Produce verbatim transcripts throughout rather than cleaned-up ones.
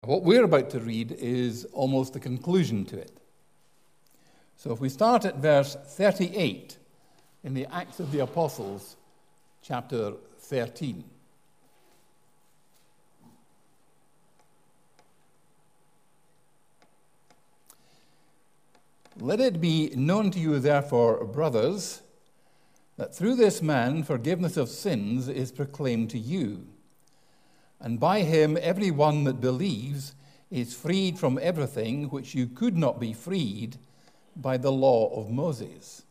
What we're about to read is almost the conclusion to it. So if we start at verse thirty-eight in the Acts of the Apostles, chapter thirteen. Let it be known to you, therefore, brothers, that through this man forgiveness of sins is proclaimed to you. And by him every one that believes is freed from everything which you could not be freed by the law of Moses.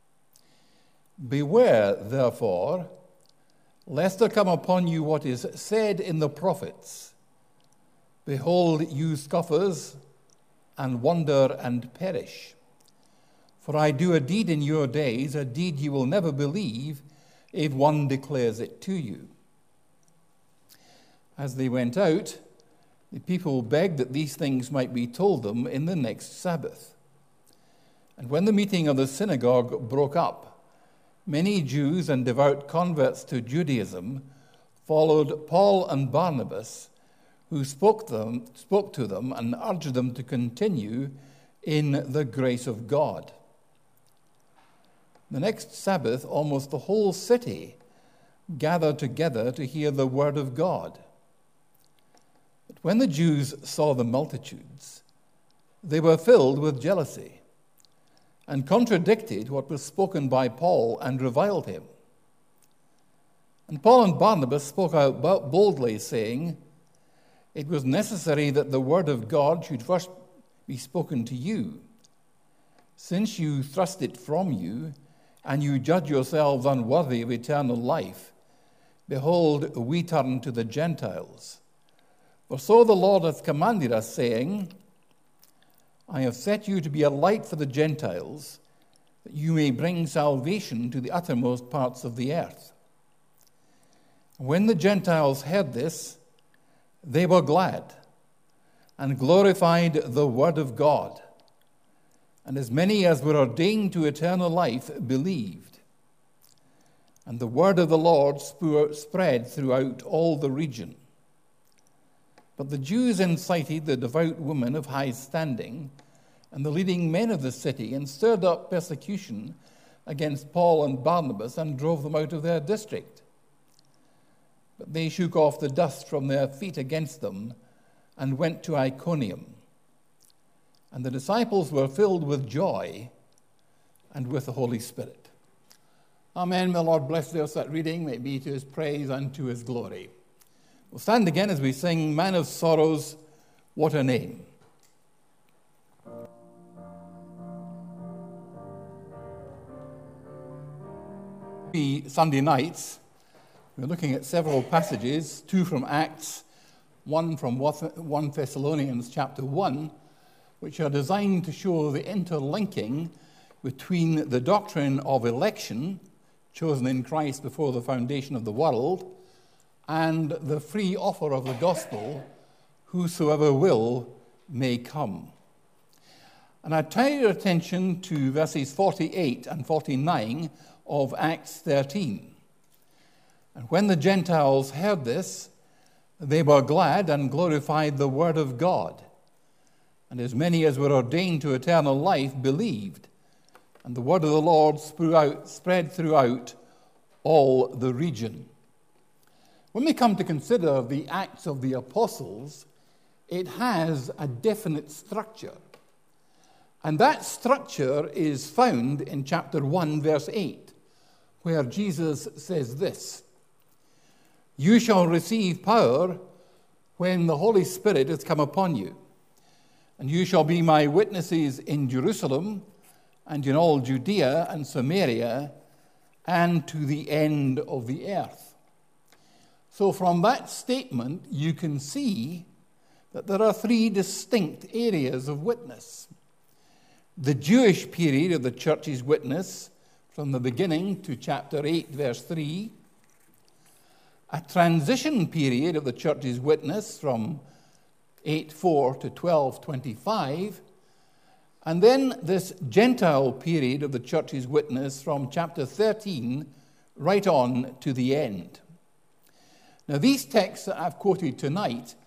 Beware, therefore, lest there come upon you what is said in the prophets. Behold, you scoffers, and wonder and perish. For I do a deed in your days, a deed you will never believe, if one declares it to you. As they went out, the people begged that these things might be told them in the next Sabbath. And when the meeting of the synagogue broke up, many Jews and devout converts to Judaism followed Paul and Barnabas, who spoke to them, spoke to them and urged them to continue in the grace of God. The next Sabbath, almost the whole city gathered together to hear the word of God. But when the Jews saw the multitudes, they were filled with jealousy and contradicted what was spoken by Paul and reviled him. And Paul and Barnabas spoke out boldly, saying, "It was necessary that the word of God should first be spoken to you. Since you thrust it from you, and you judge yourselves unworthy of eternal life, behold, we turn to the Gentiles. For so the Lord hath commanded us, saying, I have set you to be a light for the Gentiles, that you may bring salvation to the uttermost parts of the earth." When the Gentiles heard this, they were glad and glorified the word of God. And as many as were ordained to eternal life believed. And the word of the Lord spread throughout all the region. But the Jews incited the devout women of high standing and the leading men of the city and stirred up persecution against Paul and Barnabas and drove them out of their district. But they shook off the dust from their feet against them and went to Iconium. And the disciples were filled with joy and with the Holy Spirit. Amen. May the Lord bless us that reading. May it be to his praise and to his glory. We'll stand again as we sing Man of Sorrows, What a Name. Sunday nights, we're looking at several passages, two from Acts, one from First Thessalonians chapter one, which are designed to show the interlinking between the doctrine of election, chosen in Christ before the foundation of the world, and the free offer of the gospel, whosoever will may come. And I turn your attention to verses forty-eight and forty-nine of Acts thirteen. And when the Gentiles heard this, they were glad and glorified the word of God. And as many as were ordained to eternal life believed. And the word of the Lord spread throughout all the region. When we come to consider the Acts of the Apostles, it has a definite structure. And that structure is found in chapter one, verse eight, where Jesus says this, "You shall receive power when the Holy Spirit has come upon you. And you shall be my witnesses in Jerusalem and in all Judea and Samaria and to the end of the earth." So from that statement, you can see that there are three distinct areas of witness. The Jewish period of the church's witness, from the beginning to chapter eight, verse three. A transition period of the church's witness from eight four to twelve twenty-five. And then this Gentile period of the church's witness from chapter thirteen right on to the end. Now, these texts that I've quoted tonight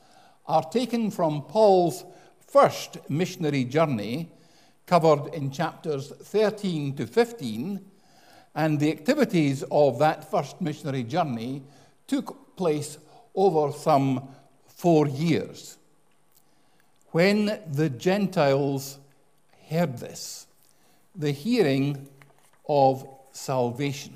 are taken from Paul's first missionary journey, covered in chapters thirteen to fifteen, and the activities of that first missionary journey took place over some four years. When the Gentiles heard this, the hearing of salvation.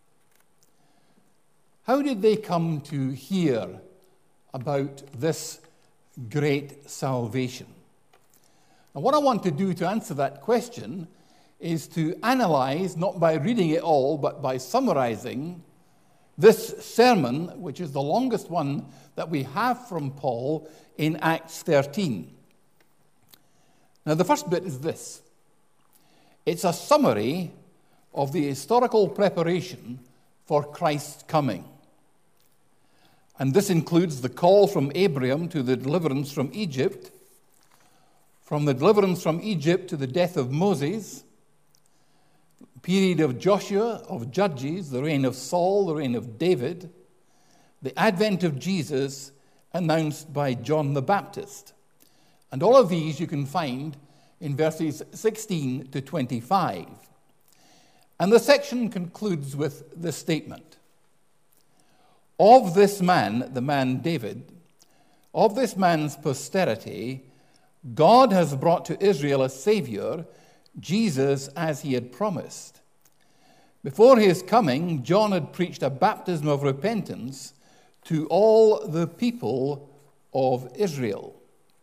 How did they come to hear about this great salvation? And what I want to do to answer that question is to analyze, not by reading it all, but by summarizing this sermon, which is the longest one that we have from Paul in Acts thirteen. Now, the first bit is this. It's a summary of the historical preparation for Christ's coming. And this includes the call from Abraham to the deliverance from Egypt, from the deliverance from Egypt to the death of Moses, the period of Joshua, of Judges, the reign of Saul, the reign of David, the advent of Jesus announced by John the Baptist. And all of these you can find in verses sixteen to twenty-five. And the section concludes with this statement. Of this man, the man David, of this man's posterity, God has brought to Israel a Savior, Jesus, as he had promised. Before his coming, John had preached a baptism of repentance to all the people of Israel.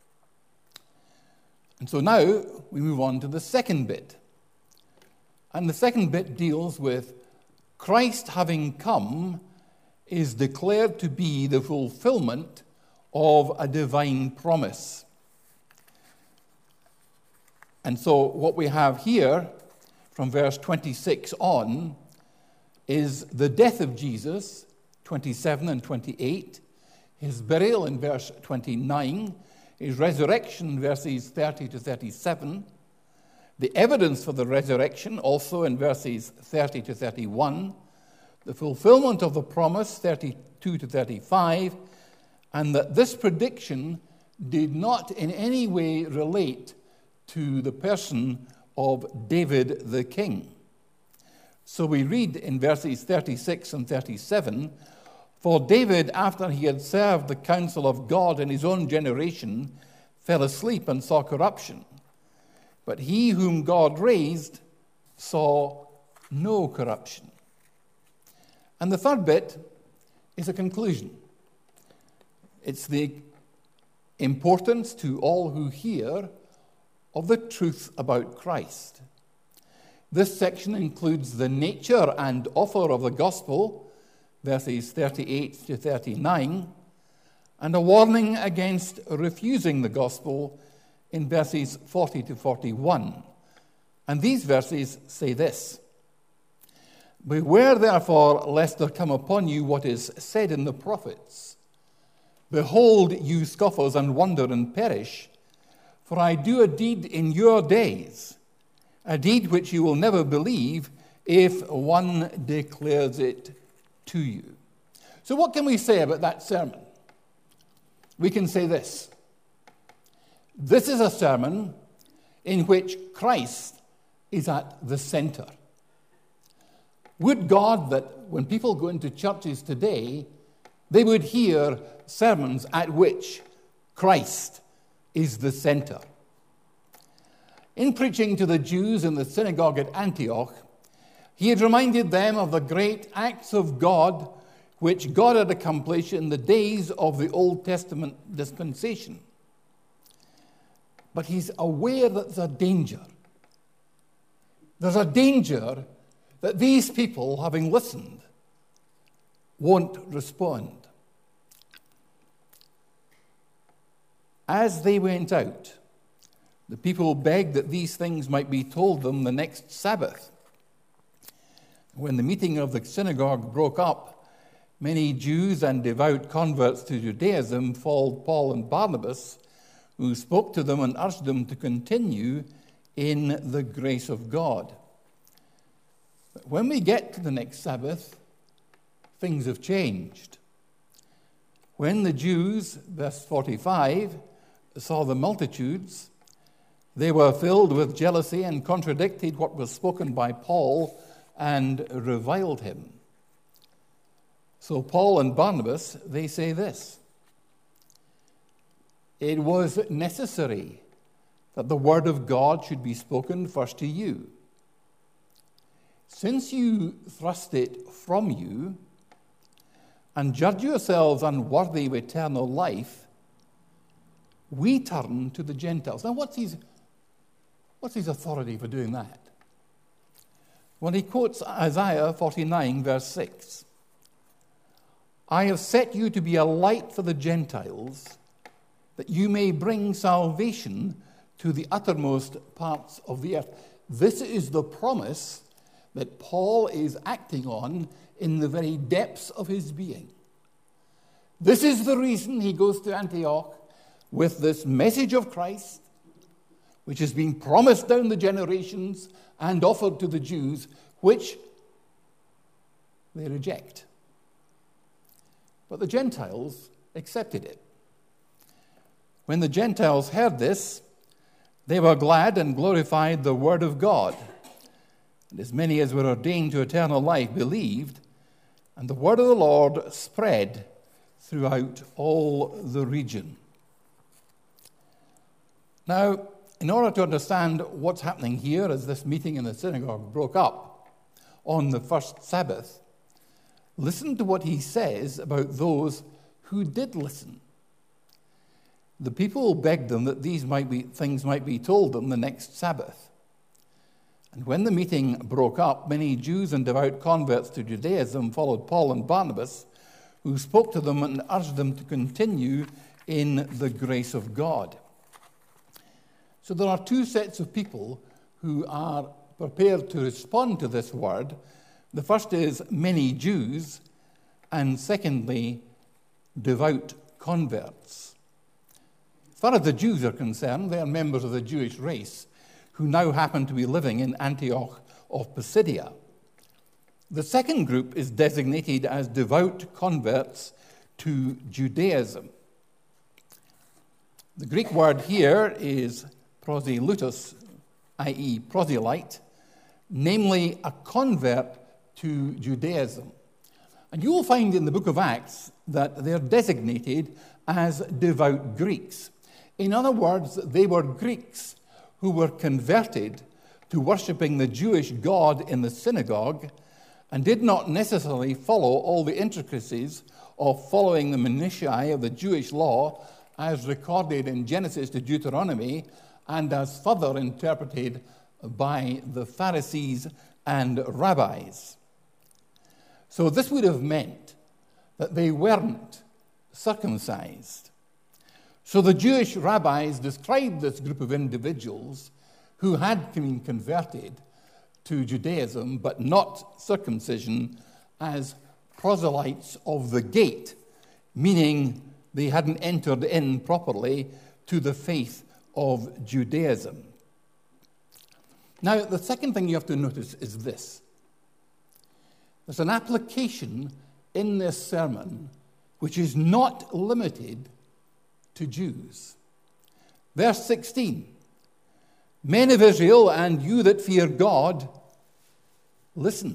And so now we move on to the second bit. And the second bit deals with Christ having come is declared to be the fulfillment of a divine promise. And so what we have here from verse twenty-six on is the death of Jesus, twenty-seven and twenty-eight, his burial in verse twenty-nine, his resurrection, verses thirty to thirty-seven, the evidence for the resurrection, also in verses thirty to thirty-one, the fulfillment of the promise, thirty-two to thirty-five, and that this prediction did not in any way relate to the person of David the king. So we read in verses thirty-six and thirty-seven, for David, after he had served the counsel of God in his own generation, fell asleep and saw corruption. But he whom God raised saw no corruption. And the third bit is a conclusion. It's the importance to all who hear of the truth about Christ. This section includes the nature and offer of the gospel, verses thirty-eight to thirty-nine, and a warning against refusing the gospel in verses forty to forty-one. And these verses say this: Beware therefore lest there come upon you what is said in the prophets, Behold, you scoffers, and wonder and perish, for I do a deed in your days, a deed which you will never believe if one declares it to you. So what can we say about that sermon? We can say this. This is a sermon in which Christ is at the center. Would God that when people go into churches today, they would hear sermons at which Christ is the center. In preaching to the Jews in the synagogue at Antioch, he had reminded them of the great acts of God which God had accomplished in the days of the Old Testament dispensation. But he's aware that there's a danger. There's a danger that these people, having listened, won't respond. As they went out, the people begged that these things might be told them the next Sabbath. When the meeting of the synagogue broke up, many Jews and devout converts to Judaism followed Paul and Barnabas, who spoke to them and urged them to continue in the grace of God. But when we get to the next Sabbath, things have changed. When the Jews, verse forty-five, saw the multitudes, they were filled with jealousy and contradicted what was spoken by Paul and reviled him. So Paul and Barnabas, they say this: it was necessary that the word of God should be spoken first to you. Since you thrust it from you and judge yourselves unworthy of eternal life, we turn to the Gentiles. Now, what's his, what's his authority for doing that? Well, he quotes Isaiah forty-nine, verse six. I have set you to be a light for the Gentiles, that you may bring salvation to the uttermost parts of the earth. This is the promise that Paul is acting on in the very depths of his being. This is the reason he goes to Antioch with this message of Christ, which has been promised down the generations and offered to the Jews, which they reject. But the Gentiles accepted it. When the Gentiles heard this, they were glad and glorified the word of God. And as many as were ordained to eternal life believed, and the word of the Lord spread throughout all the region. Now, in order to understand what's happening here as this meeting in the synagogue broke up on the first Sabbath, listen to what he says about those who did listen. The people begged them that these might be, things might be told them the next Sabbath. And when the meeting broke up, many Jews and devout converts to Judaism followed Paul and Barnabas, who spoke to them and urged them to continue in the grace of God. So there are two sets of people who are prepared to respond to this word. The first is many Jews, and secondly, devout converts. As far as the Jews are concerned, they are members of the Jewish race who now happen to be living in Antioch of Pisidia. The second group is designated as devout converts to Judaism. The Greek word here is proselytos, that is proselyte, namely a convert to Judaism. And you will find in the book of Acts that they're designated as devout Greeks. In other words, they were Greeks who were converted to worshipping the Jewish God in the synagogue and did not necessarily follow all the intricacies of following the minutiae of the Jewish law as recorded in Genesis to Deuteronomy and as further interpreted by the Pharisees and rabbis. So this would have meant that they weren't circumcised. So the Jewish rabbis described this group of individuals who had been converted to Judaism but not circumcision as proselytes of the gate, meaning they hadn't entered in properly to the faith of Judaism. Now, the second thing you have to notice is this. There's an application in this sermon which is not limited to Jews. Verse sixteen, men of Israel and you that fear God, listen.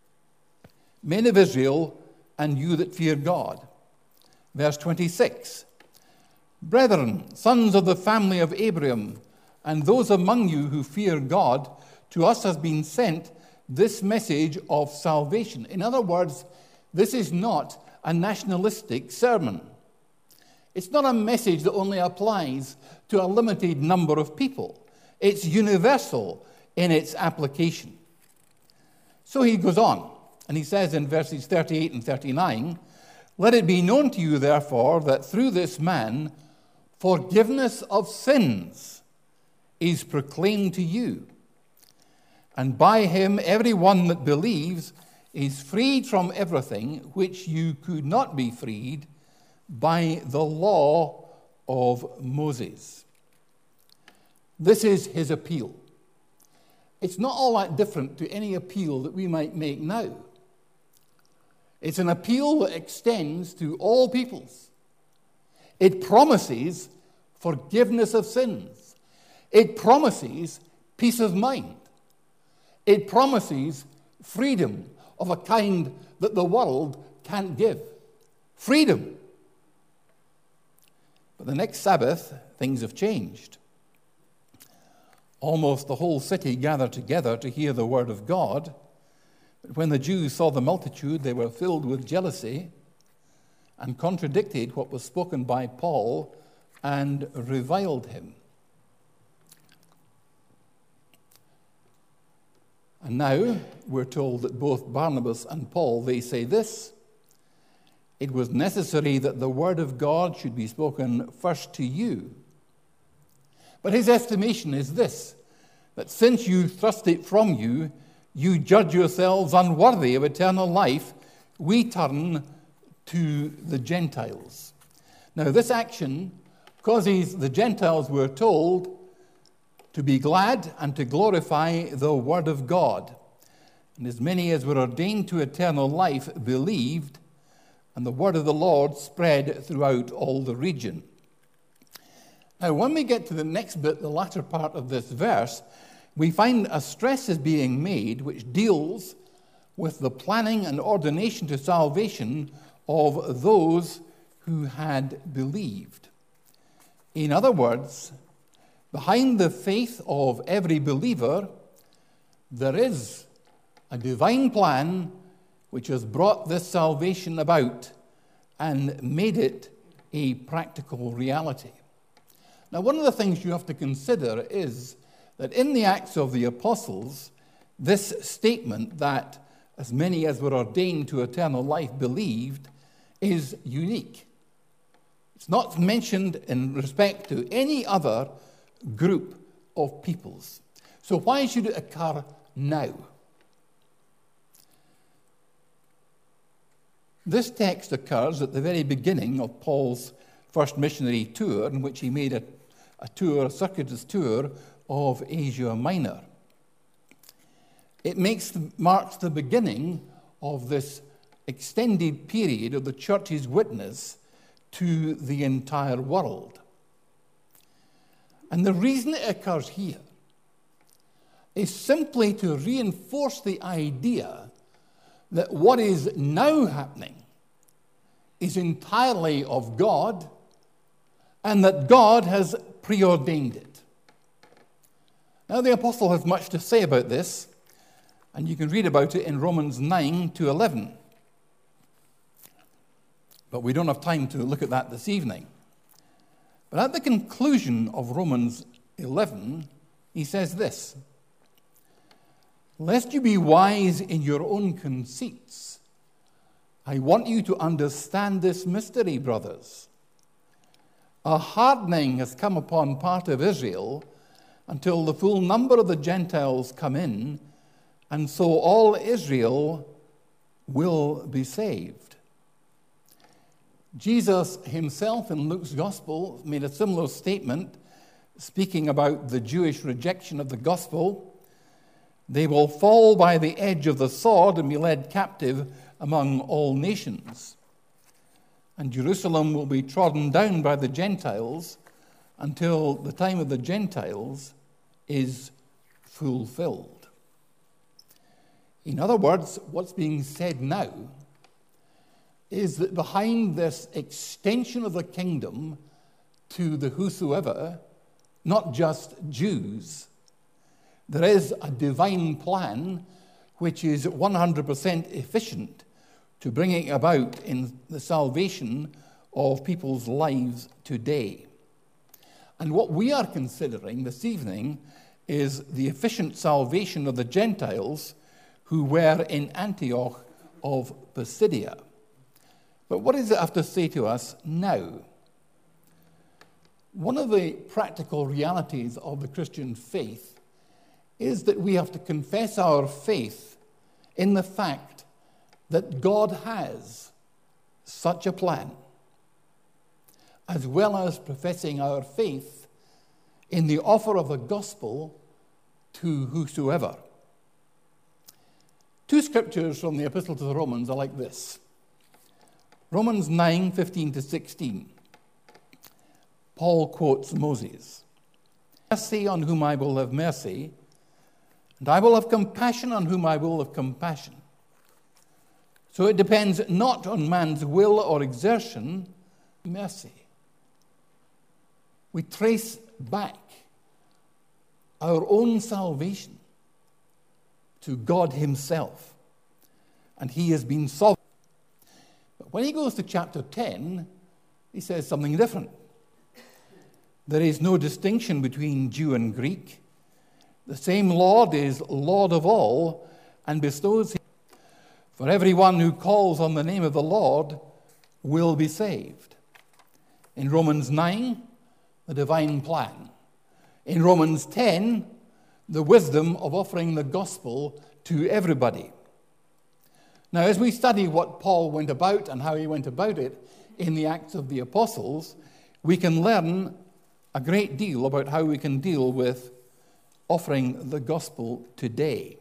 Men of Israel and you that fear God. Verse twenty-six, brethren, sons of the family of Abraham, and those among you who fear God, to us has been sent this message of salvation. In other words, this is not a nationalistic sermon. It's not a message that only applies to a limited number of people. It's universal in its application. So he goes on, and he says in verses thirty-eight and thirty-nine, let it be known to you, therefore, that through this man forgiveness of sins is proclaimed to you. And by him every one that believes is freed from everything which you could not be freed by the law of Moses. This is his appeal. It's not all that different to any appeal that we might make now. It's an appeal that extends to all peoples, It promises forgiveness of sins. It promises peace of mind. It promises freedom of a kind that the world can't give. Freedom. But the next Sabbath, things have changed. Almost the whole city gathered together to hear the word of God. But when the Jews saw the multitude, they were filled with jealousy and contradicted what was spoken by Paul and reviled him. And now we're told that both Barnabas and Paul, they say this: it was necessary that the word of God should be spoken first to you. But his estimation is this, that since you thrust it from you, you judge yourselves unworthy of eternal life, we turn to the Gentiles. Now, this action causes the Gentiles, we're told, to be glad and to glorify the word of God. And as many as were ordained to eternal life believed, and the word of the Lord spread throughout all the region. Now, when we get to the next bit, the latter part of this verse, we find a stress is being made which deals with the planning and ordination to salvation of those who had believed. In other words, behind the faith of every believer, there is a divine plan which has brought this salvation about and made it a practical reality. Now, one of the things you have to consider is that in the Acts of the Apostles, this statement that as many as were ordained to eternal life believed is unique. It's not mentioned in respect to any other group of peoples. So why should it occur now? This text occurs at the very beginning of Paul's first missionary tour, in which he made a, a tour, a circuitous tour of Asia Minor. It makes, marks the beginning of this extended period of the church's witness to the entire world. And the reason it occurs here is simply to reinforce the idea that what is now happening is entirely of God and that God has preordained it. Now, the apostle has much to say about this, and you can read about it in Romans nine to eleven. But we don't have time to look at that this evening. But at the conclusion of Romans eleven, he says this: lest you be wise in your own conceits, I want you to understand this mystery, brothers. A hardening has come upon part of Israel until the full number of the Gentiles come in, and so all Israel will be saved. Jesus himself in Luke's Gospel made a similar statement, speaking about the Jewish rejection of the gospel. They will fall by the edge of the sword and be led captive among all nations. And Jerusalem will be trodden down by the Gentiles until the time of the Gentiles is fulfilled. In other words, what's being said now is that behind this extension of the kingdom to the whosoever, not just Jews, there is a divine plan which is one hundred percent efficient to bringing about in the salvation of people's lives today. And what we are considering this evening is the efficient salvation of the Gentiles who were in Antioch of Pisidia. But what does it have to say to us now? One of the practical realities of the Christian faith is that we have to confess our faith in the fact that God has such a plan, as well as professing our faith in the offer of the gospel to whosoever. Two scriptures from the Epistle to the Romans are like this. Romans nine, fifteen to sixteen. Paul quotes Moses. Mercy on whom I will have mercy, and I will have compassion on whom I will have compassion. So it depends not on man's will or exertion, mercy. We trace back our own salvation to God himself, and he has been sovereign. But when he goes to chapter ten, he says something different. There is no distinction between Jew and Greek. The same Lord is Lord of all and bestows him. For everyone who calls on the name of the Lord will be saved. In Romans nine, the divine plan. In Romans ten, the wisdom of offering the gospel to everybody. Now, as we study what Paul went about and how he went about it in the Acts of the Apostles, we can learn a great deal about how we can deal with offering the gospel today.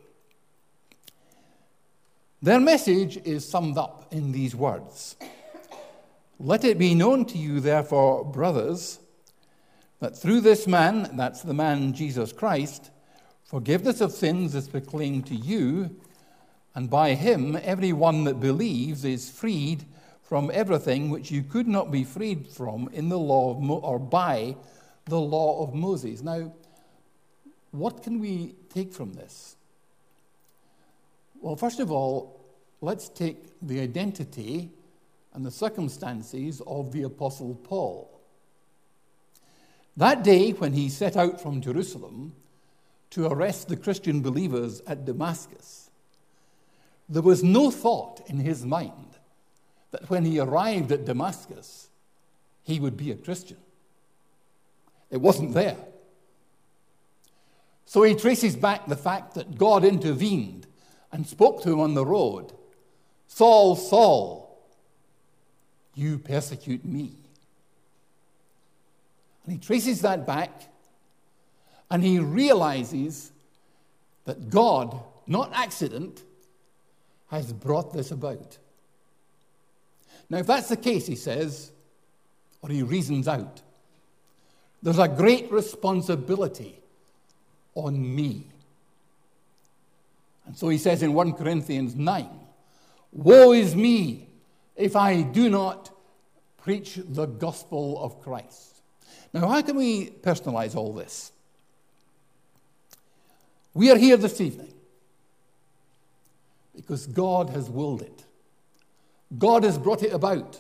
Their message is summed up in these words. Let it be known to you, therefore, brothers, that through this man, that's the man Jesus Christ, forgiveness of sins is proclaimed to you, and by him everyone that believes is freed from everything which you could not be freed from in the law of Mo- or by the law of Moses. Now, what can we take from this? Well, first of all, let's take the identity and the circumstances of the Apostle Paul. That day when he set out from Jerusalem to arrest the Christian believers at Damascus, there was no thought in his mind that when he arrived at Damascus, he would be a Christian. It wasn't there. So he traces back the fact that God intervened and spoke to him on the road. Saul, Saul, you persecute me. And he traces that back, and he realizes that God, not accident, has brought this about. Now, if that's the case, he says, or he reasons out, there's a great responsibility on me. And so he says in First Corinthians nine, woe is me if I do not preach the gospel of Christ. Now, how can we personalize all this? We are here this evening because God has willed it. God has brought it about.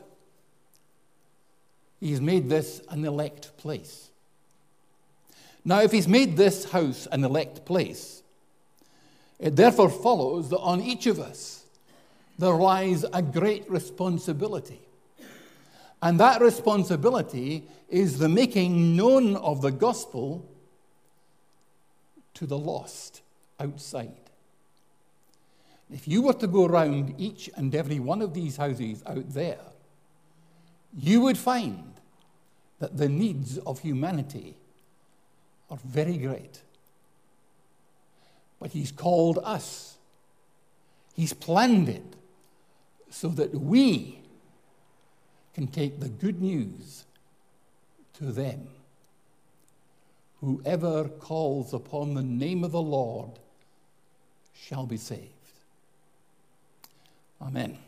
He's made this an elect place. Now, if he's made this house an elect place, it therefore follows that on each of us there lies a great responsibility. And that responsibility is the making known of the gospel to the lost outside. If you were to go around each and every one of these houses out there, you would find that the needs of humanity are very great. But he's called us. He's planned it so that we can take the good news to them. Whoever calls upon the name of the Lord shall be saved. Amen.